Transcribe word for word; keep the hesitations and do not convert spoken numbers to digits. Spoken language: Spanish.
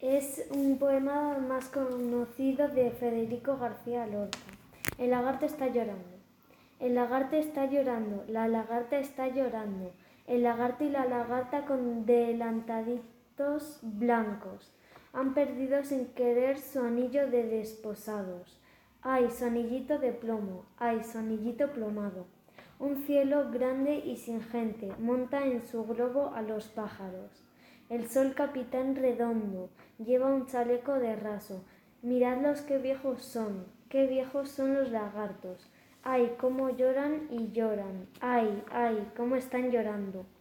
Es un poema más conocido de Federico García Lorca. El lagarto está llorando. El lagarto está llorando, la lagarta está llorando. El lagarto y la lagarta con delantaditos blancos han perdido sin querer su anillo de desposados. Ay, su anillito de plomo, ay, su anillito plomado. Un cielo grande y sin gente monta en su globo a los pájaros. El sol capitán redondo lleva un chaleco de raso. Miradlos qué viejos son, qué viejos son los lagartos. Ay, cómo lloran y lloran. Ay, ay, cómo están llorando.